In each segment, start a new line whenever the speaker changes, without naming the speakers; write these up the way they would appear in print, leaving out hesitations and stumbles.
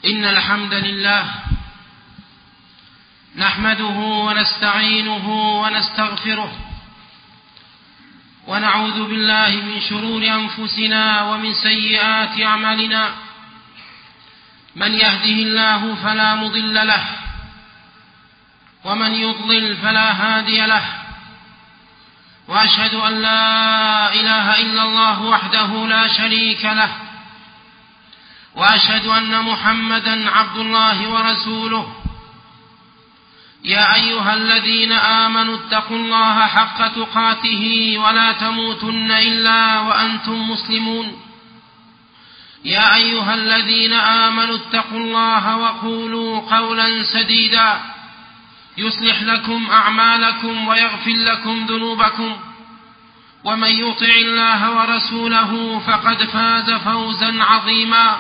إن الحمد لله نحمده ونستعينه ونستغفره ونعوذ بالله من شرور أنفسنا ومن سيئات أعمالنا. من يهده الله فلا مضل له ومن يضلل فلا هادي له، وأشهد أن لا إله إلا الله وحده لا شريك له، وأشهد أن محمدًا عبد الله ورسوله. يا أيها الذين آمنوا اتقوا الله حق تقاته ولا تموتن إلا وأنتم مسلمون. يا أيها الذين آمنوا اتقوا الله وقولوا قولا سديدا يصلح لكم أعمالكم ويغفر لكم ذنوبكم، ومن يطع الله ورسوله فقد فاز فوزا عظيما.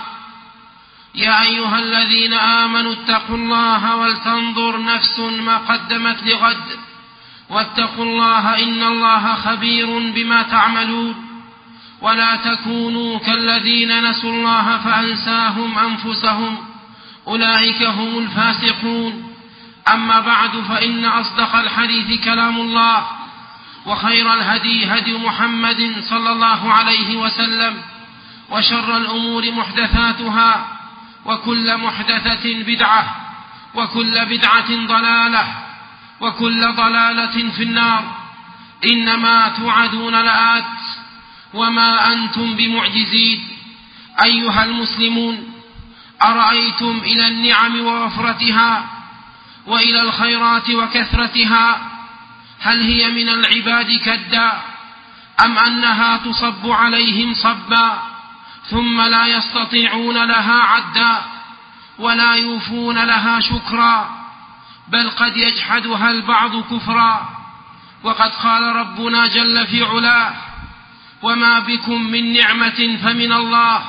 يا أيها الذين آمنوا اتقوا الله ولتنظر نفس ما قدمت لغد، واتقوا الله إن الله خبير بما تعملون. ولا تكونوا كالذين نسوا الله فأنساهم أنفسهم، أولئك هم الفاسقون. أما بعد، فإن أصدق الحديث كلام الله، وخير الهدي هدي محمد صلى الله عليه وسلم، وشر الأمور محدثاتها، وكل محدثة بدعة، وكل بدعة ضلالة، وكل ضلالة في النار. إنما توعدون لآت وما أنتم بمعجزين. أيها المسلمون، أرأيتم إلى النعم ووفرتها وإلى الخيرات وكثرتها، هل هي من العباد كدا، أم أنها تصب عليهم صبا ثم لا يستطيعون لها عدا ولا يوفون لها شكرا، بل قد يجحدها البعض كفرا؟ وقد قال ربنا جل في علاه: وما بكم من نعمة فمن الله،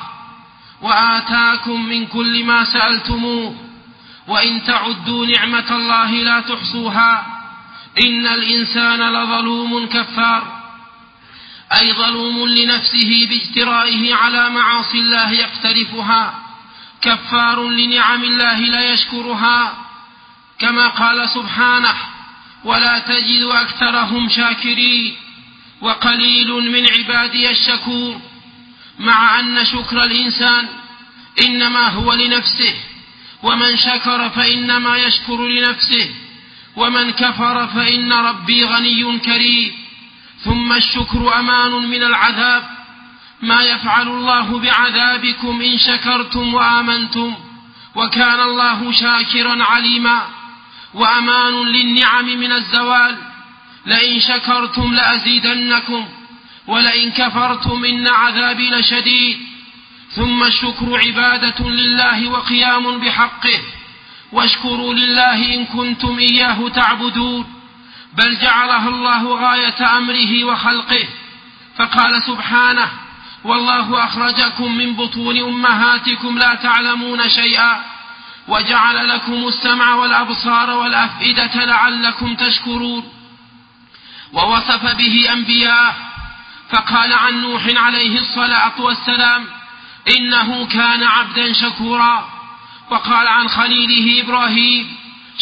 وآتاكم من كل ما سألتموه، وإن تعدوا نعمة الله لا تحصوها، إن الإنسان لظلوم كفار. أي ظلوم لنفسه باجترائه على معاصي الله يقترفها، كفار لنعم الله لا يشكرها، كما قال سبحانه: ولا تجد أكثرهم شاكرين وقليل من عبادي الشكور. مع أن شكر الإنسان إنما هو لنفسه، ومن شكر فإنما يشكر لنفسه، ومن كفر فإن ربي غني كريم. ثم الشكر أمان من العذاب، ما يفعل الله بعذابكم إن شكرتم وآمنتم، وكان الله شاكرا عليما. وأمان للنعم من الزوال، لئن شكرتم لأزيدنكم ولئن كفرتم إن عذابي لشديد. ثم الشكر عبادة لله وقيام بحقه، واشكروا لله إن كنتم إياه تعبدون، بل جعلها الله غاية أمره وخلقه، فقال سبحانه: والله أخرجكم من بطون أمهاتكم لا تعلمون شيئا، وجعل لكم السمع والأبصار والأفئدة لعلكم تشكرون. ووصف به أنبياءه، فقال عن نوح عليه الصلاة والسلام: إنه كان عبدا شكورا. وقال عن خليله إبراهيم: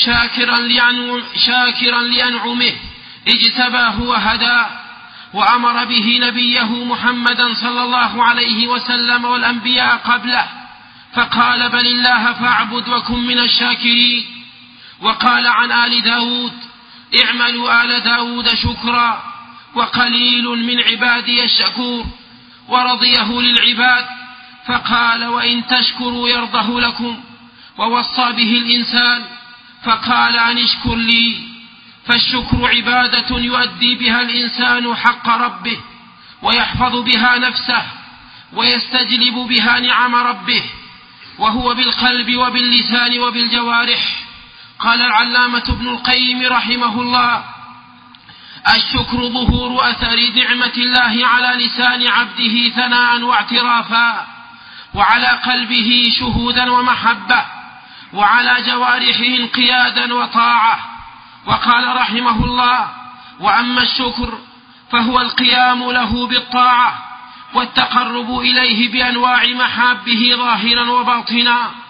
شاكرا لأنعمه اجتباه وهدى. وأمر به نبيه محمدا صلى الله عليه وسلم والأنبياء قبله، فقال: بل الله فاعبد وكن من الشاكرين. وقال عن آل داود: اعملوا آل داود شكرا وقليل من عبادي الشكور. ورضيه للعباد، فقال: وإن تشكروا يرضه لكم. ووصى به الإنسان، فقال: أن اشكر لي. فالشكر عبادة يؤدي بها الإنسان حق ربه، ويحفظ بها نفسه، ويستجلب بها نعم ربه، وهو بالقلب وباللسان وبالجوارح. قال العلامة ابن القيم رحمه الله: الشكر ظهور أثر نعمة الله على لسان عبده ثناء واعترافا، وعلى قلبه شهودا ومحبة، وعلى جوارحه انقيادا وطاعة. وقال رحمه الله: وأما الشكر فهو القيام له بالطاعة والتقرب إليه بأنواع محابه ظاهرا وباطنا،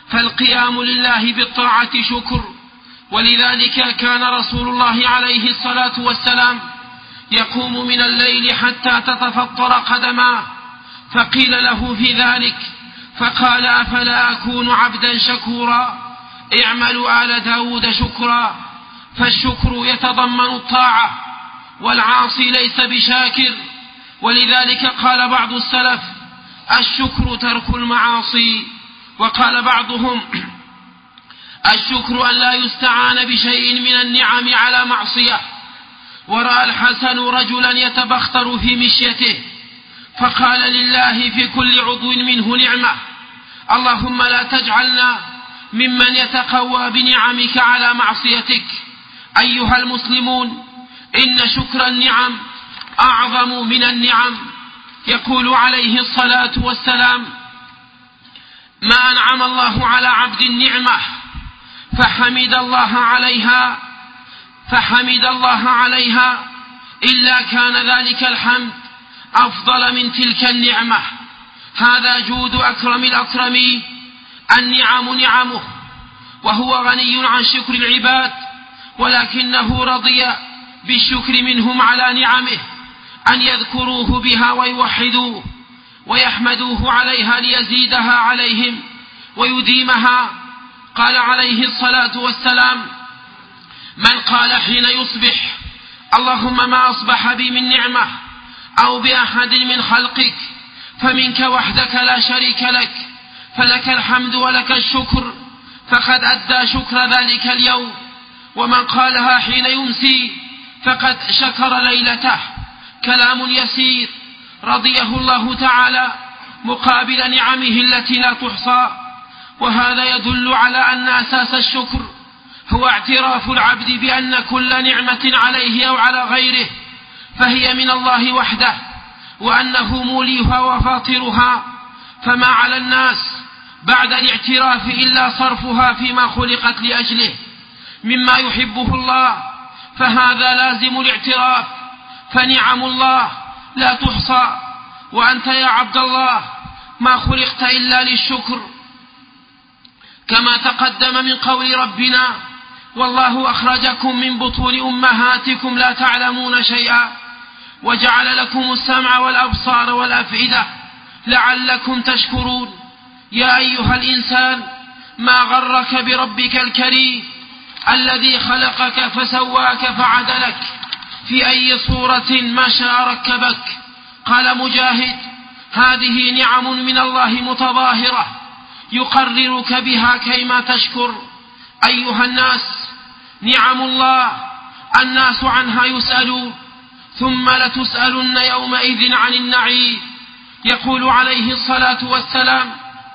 فالقيام لله بالطاعة شكر. ولذلك كان رسول الله عليه الصلاة والسلام يقوم من الليل حتى تتفطر قدماه، فقيل له في ذلك فقال: أفلا أكون عبدا شكورا؟ اعملوا آل داود شكرا. فالشكر يتضمن الطاعة، والعاصي ليس بشاكر. ولذلك قال بعض السلف: الشكر ترك المعاصي. وقال بعضهم: الشكر أن لا يستعان بشيء من النعم على معصية. ورأى الحسن رجلا يتبختر في مشيته فقال لله في كل عضو منه نعمة: اللهم لا تجعلنا ممن يتقوى بنعمك على معصيتك. أيها المسلمون، إن شكر النعم أعظم من النعم. يقول عليه الصلاة والسلام: ما أنعم الله على عبد النعمة فحمد الله عليها إلا كان ذلك الحمد أفضل من تلك النعمة. هذا جود أكرم الأكرمين. النعم نعمه، وهو غني عن شكر العباد، ولكنه رضي بالشكر منهم على نعمه، أن يذكروه بها ويوحدوه ويحمدوه عليها ليزيدها عليهم ويديمها. قال عليه الصلاة والسلام: من قال حين يصبح: اللهم ما أصبح بي من نعمة أو بأحد من خلقك فمنك وحدك لا شريك لك، فلك الحمد ولك الشكر، فقد أدى شكر ذلك اليوم. ومن قالها حين يمسي فقد شكر ليلته. كلام يسير رضيه الله تعالى مقابل نعمه التي لا تحصى. وهذا يدل على أن أساس الشكر هو اعتراف العبد بأن كل نعمة عليه أو على غيره فهي من الله وحده، وأنه موليها وفاطرها، فما على الناس بعد الاعتراف إلا صرفها فيما خلقت لأجله مما يحبه الله، فهذا لازم الاعتراف. فنعم الله لا تحصى، وأنت يا عبد الله ما خلقت إلا للشكر، كما تقدم من قول ربنا: والله أخرجكم من بطون أمهاتكم لا تعلمون شيئا وجعل لكم السمع والأبصار والأفئدة لعلكم تشكرون. يا أيها الإنسان ما غرك بربك الكريم الذي خلقك فسواك فعدلك في أي صورة ما شاء ركبك. قال مجاهد: هذه نعم من الله متظاهرة يقررك بها كيما تشكر. أيها الناس، نعم الله الناس عنها يسألون، ثم لتسألن يومئذ عن النعيم. يقول عليه الصلاة والسلام: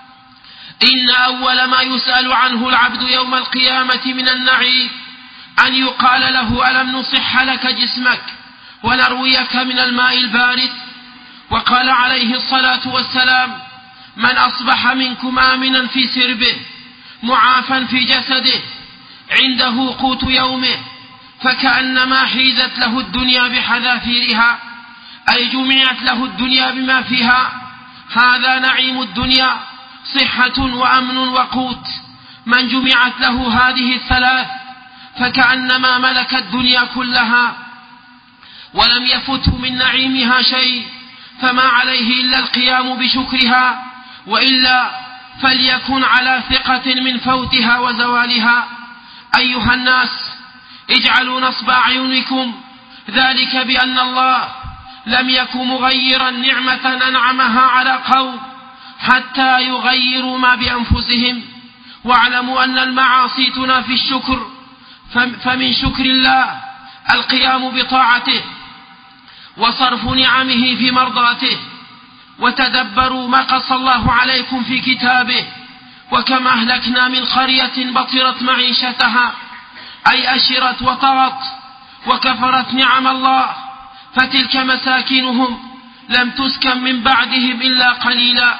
إن أول ما يسأل عنه العبد يوم القيامة من النعيم أن يقال له: ألم نصح لك جسمك ونرويك من الماء البارد؟ وقال عليه الصلاة والسلام: من أصبح منكم آمنا في سربه معافا في جسده عنده قوت يومه فكأنما حيزت له الدنيا بحذافيرها، أي جمعت له الدنيا بما فيها. هذا نعيم الدنيا: صحة وأمن وقوت. من جمعت له هذه الثلاث فكأنما ملك الدنيا كلها ولم يفته من نعيمها شيء، فما عليه إلا القيام بشكرها، وإلا فليكن على ثقة من فوتها وزوالها. أيها الناس، اجعلوا نصب أعينكم ذلك بأن الله لم يكن مغيرا نعمة أنعمها على قوم حتى يغيروا ما بأنفسهم. واعلموا أن المعاصي تنافي الشكر، فمن شكر الله القيام بطاعته وصرف نعمه في مرضاته. وتدبروا ما قص الله عليكم في كتابه: وكما أهلكنا من قرية بطرت معيشتها، أي أشرت وطغت وكفرت نعم الله، فتلك مساكنهم لم تسكن من بعدهم إلا قليلا.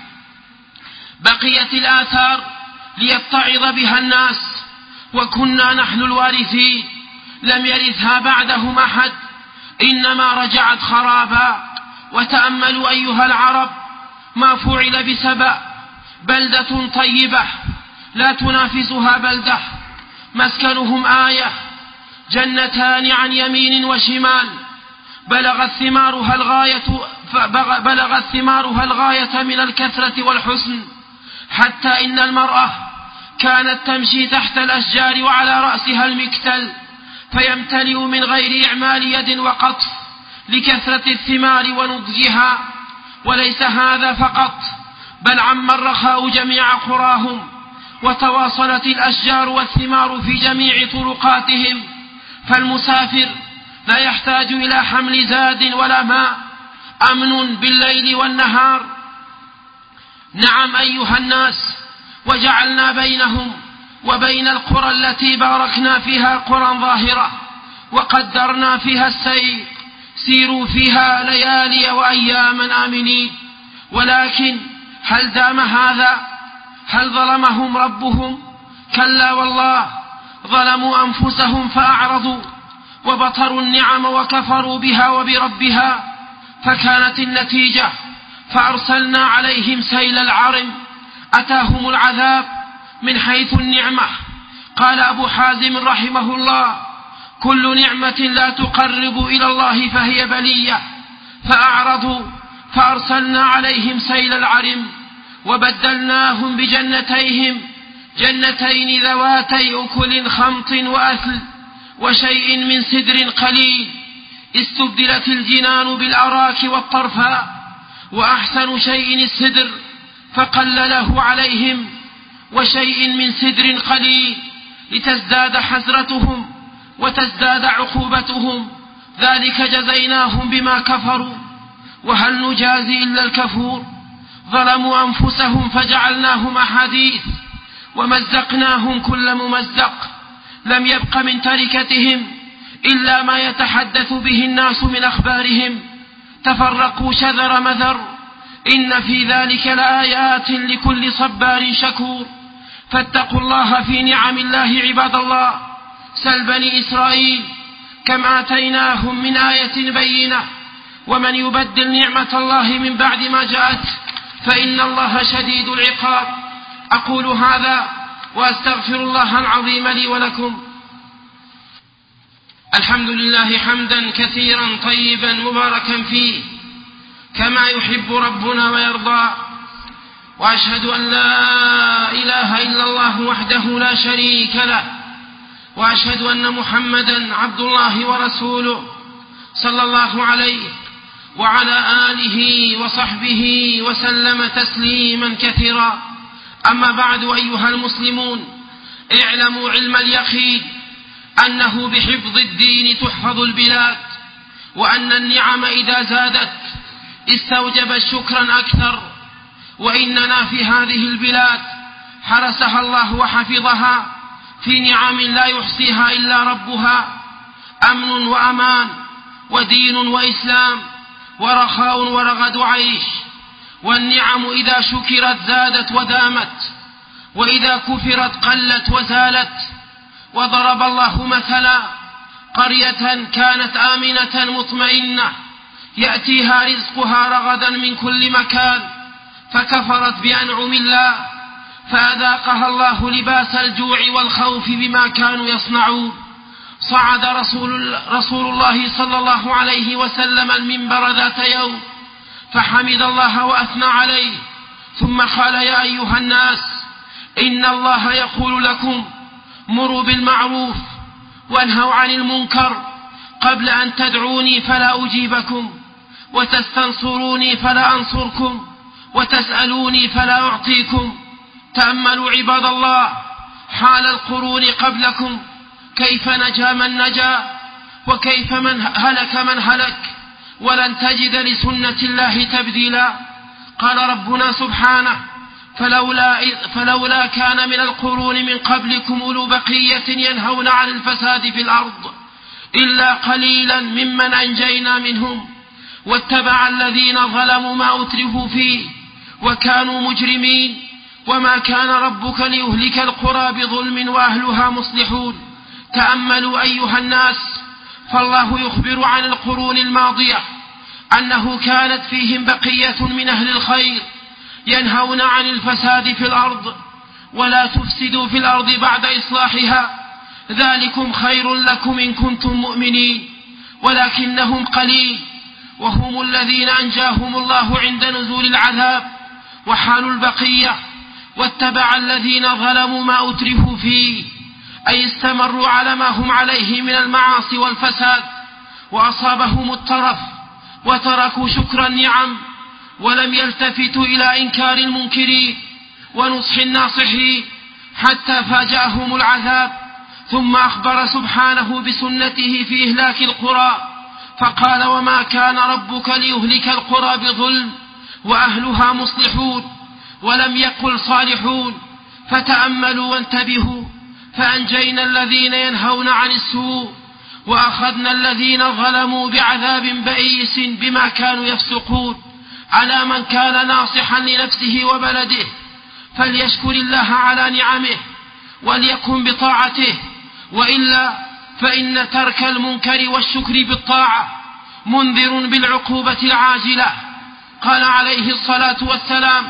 بقيت الآثار ليتعظ بها الناس، وكنا نحن الوارثين، لم يرثها بعدهم أحد، إنما رجعت خرابا. وتأملوا أيها العرب ما فعل بسبأ، بلدة طيبة لا تنافسها بلدة، مسكنهم آية، جنتان عن يمين وشمال، بلغت ثمارها الغاية من الكثرة والحسن، حتى إن المرأة كانت تمشي تحت الأشجار وعلى رأسها المكتل فيمتلئ من غير إعمال يد وقطف لكثرة الثمار ونضجها. وليس هذا فقط، بل عم الرخاء جميع قراهم، وتواصلت الأشجار والثمار في جميع طرقاتهم، فالمسافر لا يحتاج إلى حمل زاد ولا ماء، أمن بالليل والنهار. نعم أيها الناس، وجعلنا بينهم وبين القرى التي باركنا فيها قرى ظاهرة وقدرنا فيها السير، سيروا فيها ليالي وأياما آمنين. ولكن هل دام هذا؟ هل ظلمهم ربهم؟ كلا والله، ظلموا أنفسهم فأعرضوا وبطروا النعم وكفروا بها وبربها، فكانت النتيجة فأرسلنا عليهم سيل العرم، أتاهم العذاب من حيث النعمة. قال أبو حازم رحمه الله: كل نعمة لا تقرب إلى الله فهي بلية، فأعرضوا فأرسلنا عليهم سيل العرم، وبدلناهم بجنتين ذواتي أكل خمط وأثل وشيء من سدر قليل، استبدلت الجنان بالأراك والطرفاء، وأحسن شيء السدر فقلله عليهم، وشيء من سدر قليل لتزداد حسرتهم وتزداد عقوبتهم، ذلك جزيناهم بما كفروا، وهل نجازي إلا الكفور؟ ظلموا أنفسهم فجعلناهم أحاديث ومزقناهم كل ممزق، لم يبق من تركتهم إلا ما يتحدث به الناس من أخبارهم، تفرقوا شذر مذر، إن في ذلك لآيات لكل صبار شكور. فاتقوا الله في نعم الله عباد الله. سل بني إسرائيل كم آتيناهم من آية بينة، ومن يبدل نعمة الله من بعد ما جاءت فإن الله شديد العقاب. أقول هذا وأستغفر الله العظيم لي ولكم. الحمد لله حمدا كثيرا طيبا مباركا فيه كما يحب ربنا ويرضى، وأشهد أن لا إله إلا الله وحده لا شريك له، وأشهد أن محمدا عبد الله ورسوله صلى الله عليه وعلى آله وصحبه وسلم تسليما كثيرا. أما بعد، أيها المسلمون، اعلموا علم اليقين أنه بحفظ الدين تحفظ البلاد، وأن النعم إذا زادت استوجب شكرا أكثر، وإننا في هذه البلاد حرسها الله وحفظها في نعم لا يحصيها إلا ربها، أمن وأمان ودين وإسلام ورخاء ورغد عيش. والنعم إذا شكرت زادت ودامت، وإذا كفرت قلت وزالت. وضرب الله مثلا قرية كانت آمنة مطمئنة يأتيها رزقها رغدا من كل مكان، فكفرت بأنعم الله فأذاقها الله لباس الجوع والخوف بما كانوا يصنعون. صعد رسول الله صلى الله عليه وسلم المنبر ذات يوم فحمد الله وأثنى عليه، ثم قال: يا أيها الناس، إن الله يقول لكم مروا بالمعروف وانهوا عن المنكر، قبل أن تدعوني فلا أجيبكم، وتستنصروني فلا أنصركم، وتسألوني فلا أعطيكم. تأملوا عباد الله حال القرون قبلكم، كيف نجا من نجا وكيف هلك من هلك، ولن تجد لسنة الله تبديلا. قال ربنا سبحانه: فلولا كان من القرون من قبلكم أولو بقية ينهون عن الفساد في الأرض إلا قليلا ممن أنجينا منهم، واتبع الذين ظلموا ما أترفوا فيه وكانوا مجرمين، وما كان ربك ليهلك القرى بظلم وأهلها مصلحون. تأملوا أيها الناس، فالله يخبر عن القرون الماضية أنه كانت فيهم بقية من أهل الخير ينهون عن الفساد في الأرض، ولا تفسدوا في الأرض بعد إصلاحها ذلكم خير لكم إن كنتم مؤمنين ولكنهم قليل وهم الذين أنجاهم الله عند نزول العذاب وحال البقية واتبع الذين ظلموا ما أترفوا فيه أي استمروا على ما هم عليه من المعاصي والفساد وأصابهم الترف وتركوا شكر النعم ولم يلتفتوا إلى إنكار المنكرين ونصح الناصحين حتى فاجأهم العذاب. ثم أخبر سبحانه بسنته في إهلاك القرى فقال وما كان ربك ليهلك القرى بظلم وأهلها مصلحون ولم يقل صالحون. فتأملوا وانتبهوا فأنجينا الذين ينهون عن السوء وأخذنا الذين ظلموا بعذاب بئيس بما كانوا يفسقون. على من كان ناصحا لنفسه وبلده فليشكر الله على نعمه وليكن بطاعته وإلا فإن ترك المنكر والشكر بالطاعة منذر بالعقوبة العاجلة. قال عليه الصلاة والسلام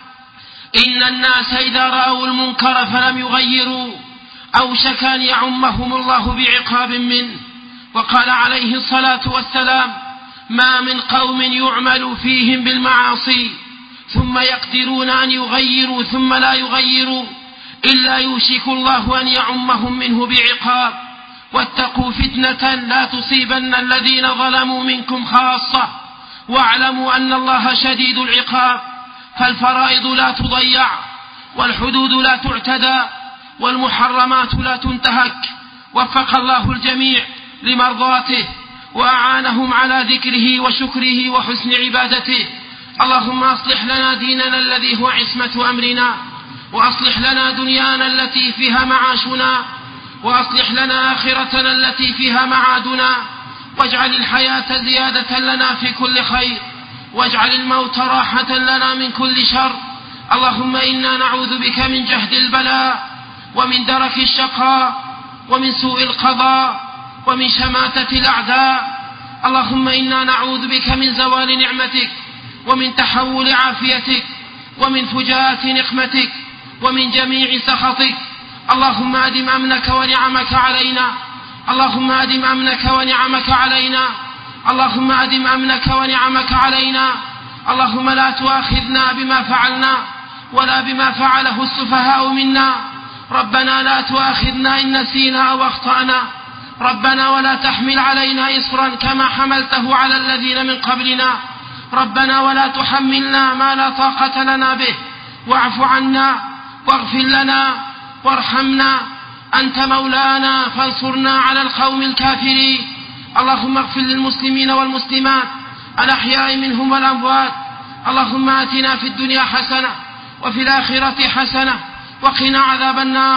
إن الناس إذا رأوا المنكر فلم يغيروا أوشك أن يعمهم الله بعقاب منه. وقال عليه الصلاة والسلام ما من قوم يعمل فيهم بالمعاصي ثم يقدرون أن يغيروا ثم لا يغيروا إلا يوشك الله أن يعمهم منه بعقاب. واتقوا فتنة لا تصيبن الذين ظلموا منكم خاصة واعلموا أن الله شديد العقاب. فالفرائض لا تضيع والحدود لا تعتدى والمحرمات لا تنتهك. وفق الله الجميع لمرضاته وأعانهم على ذكره وشكره وحسن عبادته. اللهم أصلح لنا ديننا الذي هو عصمة أمرنا وأصلح لنا دنيانا التي فيها معاشنا وأصلح لنا آخرتنا التي فيها معادنا واجعل الحياة زيادة لنا في كل خير واجعل الموت راحة لنا من كل شر. اللهم إنا نعوذ بك من جهد البلاء ومن درك الشقاء ومن سوء القضاء ومن شماتة الأعداء. اللهم إنا نعوذ بك من زوال نعمتك ومن تحول عافيتك ومن فجاءة نقمتك ومن جميع سخطك. اللهم أدم أمنك ونعمك علينا اللهم أدم أمنك ونعمك علينا اللهم أدم أمنك ونعمك علينا. اللهم لا تؤاخذنا بما فعلنا ولا بما فعله السفهاء منا. ربنا لا تؤاخذنا إن نسينا أو أخطأنا. ربنا ولا تحمل علينا إصرا كما حملته على الذين من قبلنا. ربنا ولا تحملنا ما لا طاقة لنا به واعف عنا واغفر لنا وارحمنا أنت مولانا فانصرنا على القوم الكافرين. اللهم اغفر للمسلمين والمسلمات الأحياء منهم والأموات. اللهم آتنا في الدنيا حسنة وفي الآخرة حسنة وقنا عذاب النار.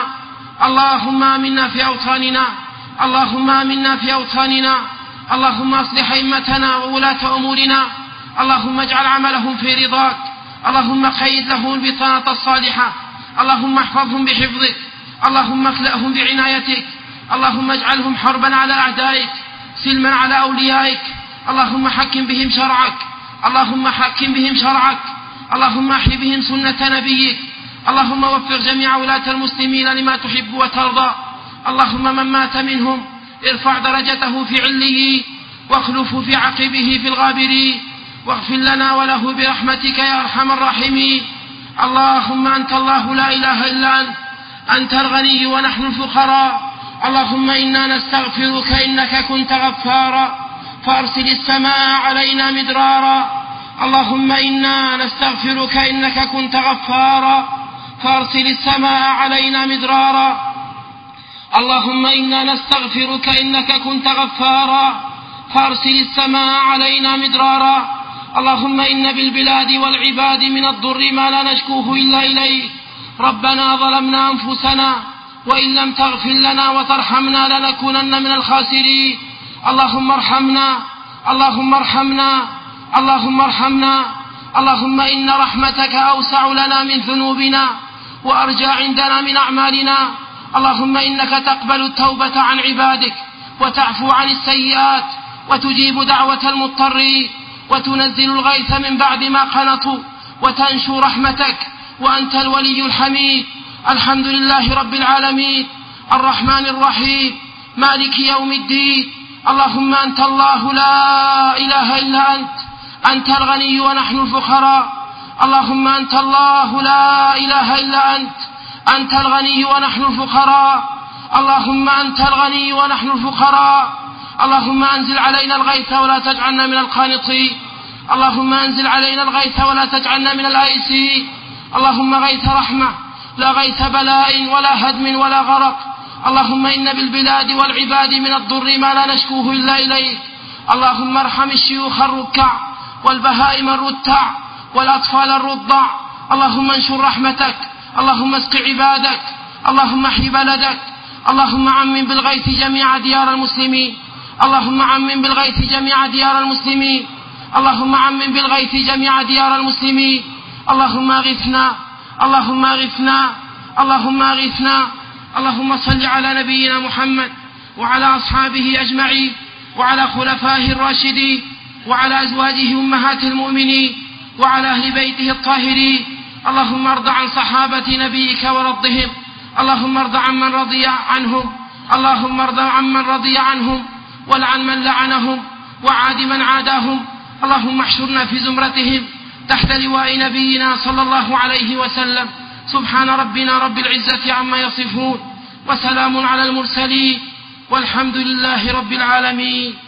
اللهم آمنا في أوطاننا اللهم آمنا في أوطاننا. اللهم أصلح أئمتنا وولاة أمورنا. اللهم اجعل عملهم في رضاك. اللهم قيد لهم البطانة الصالحة. اللهم احفظهم بحفظك. اللهم اكلأهم بعنايتك. اللهم اجعلهم حربا على أعدائك سلما على أوليائك. اللهم حكم بهم شرعك. اللهم حكم بهم شرعك. اللهم احي بهم سنة نبيك. اللهم وفق جميع ولاة المسلمين لما تحب وترضى. اللهم من مات منهم ارفع درجته في عليين واخلفه في عقبه في الغابرين واغفر لنا وله برحمتك يا أرحم الراحمين. اللهم أنت الله لا إله إلا أنت الغني ونحن الفقراء. اللهم إنا نستغفرك إنك كنت غفارا فأرسل السماء علينا مدرارا. اللهم إنا نستغفرك إنك كنت غفارا فأرسل السماء علينا مدرارا. اللهم إنا نستغفرك إنك كنت غفارا فأرسل السماء علينا مدرارا. اللهم إن بالبلاد والعباد من الضر ما لا نشكوه إلا إليك. ربنا ظلمنا أنفسنا وإن لم تغفر لنا وترحمنا لنكونن من الخاسرين. اللهم ارحمنا اللهم ارحمنا اللهم ارحمنا. اللهم إن رحمتك أوسع لنا من ذنوبنا وأرجى عندنا من أعمالنا. اللهم إنك تقبل التوبة عن عبادك وتعفو عن السيئات وتجيب دعوة المضطرين وتنزل الغيث من بعد ما قنطوا وتنشر رحمتك وأنت الولي الحميد. الحمد لله رب العالمين الرحمن الرحيم مالك يوم الدين. اللهم أنت الله لا إله إلا أنت الغني ونحن الفقراء. اللهم أنت الله لا إله إلا أنت الغني ونحن الفقراء. اللهم أنت الغني ونحن الفقراء. اللهم أنزل علينا الغيث ولا تجعلنا من القانطين. اللهم أنزل علينا الغيث ولا تجعلنا من الآيسين. اللهم غيث رحمة لا غيث بلاء ولا هدم ولا غرق. اللهم إن بالبلاد والعباد من الضر ما لا نشكوه إلا إليك. اللهم ارحم الشيوخ الركع والبهائم الرتع والأطفال الرضع. اللهم انشر رحمتك. اللهم اسق عبادك. اللهم احي بلدك. اللهم عمم بالغيث جميع ديار المسلمين. اللهم عمم بالغيث جميع ديار المسلمين. اللهم عمم بالغيث جميع ديار المسلمين. اللهم اغثنا. اللهم اغثنا. اللهم اغثنا. اللهم صل على نبينا محمد وعلى أصحابه أجمعين وعلى خلفائه الراشدين وعلى أزواجه أمهات المؤمنين وعلى أهل بيته الطاهرين. اللهم ارض عن صحابة نبيك ورضهم. اللهم ارض عمن رضي عنهم. اللهم ارض عمن رضي عنهم والعن من لعنهم وعاد من عاداهم. اللهم احشرنا في زمرتهم تحت لواء نبينا صلى الله عليه وسلم. سبحان ربنا رب العزة عما يصفون وسلام على المرسلين والحمد لله رب العالمين.